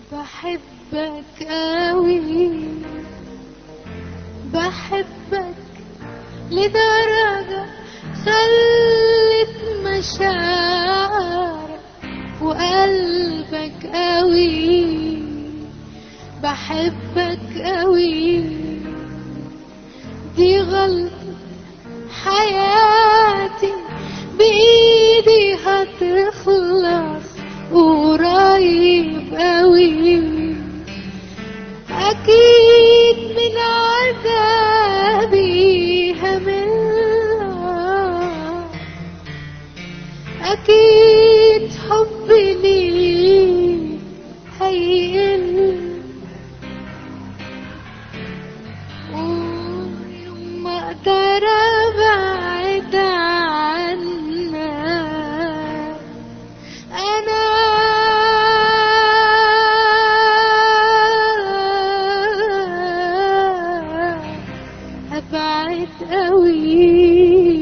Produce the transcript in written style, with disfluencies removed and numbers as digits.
بحبك قوي، بحبك لدرجة خلت مشاعرك وقلبك قوي. بحبك قوي، دي غلطة حياتي بإيدي هتخلص قريب قوي. أكيد من عذابي هملها، أكيد حبي ليك هيقل، وما أقدر أبعد عنك. أنا أبعد قوي.